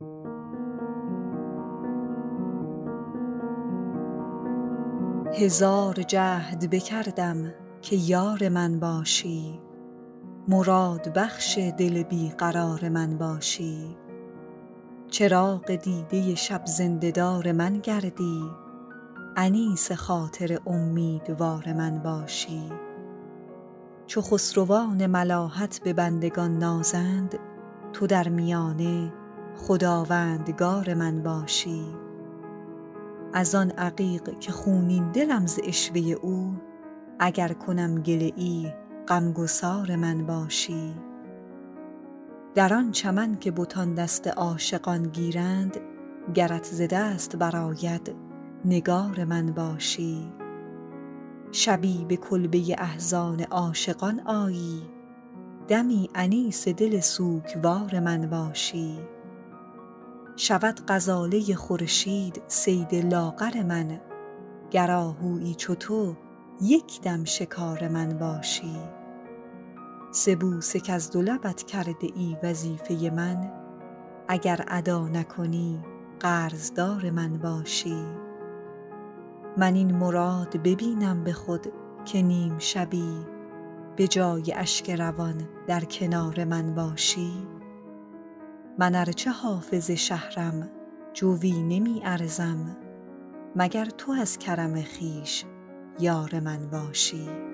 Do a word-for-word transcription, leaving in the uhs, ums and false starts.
هزار جهد بکردم که یار من باشی، مراد بخش دل بی قرار من باشی. چراغ دیده شب زنده دار من گردی، انیس خاطر امیدوار من باشی. چو خسروان ملاحت به بندگان نازند، تو در میانه خداوندگار من باشی. از آن عقیق که خونین دلم ز عشوه او، اگر کنم گله ای غمگسار من باشی. در آن چمن که بتان دست عاشقان گیرند، گرت ز دست برآید نگار من باشی. شبی به کلبه احزان عاشقان آیی، دمی انیس دل سوگوار من باشی. شود غزاله خورشید صید لاغر من، گر آهویی چو تو یک دم شکار من باشی. سه بوسه کز دو لبت کرده ای وظیفه من، اگر ادا نکنی قرضدار من باشی. من این مراد ببینم به خود که نیم شبی، به جای اشک روان در کنار من باشی. من ارچه حافظ شهرم جوی نمی ارزم، مگر تو از کرم خویش یار من باشی.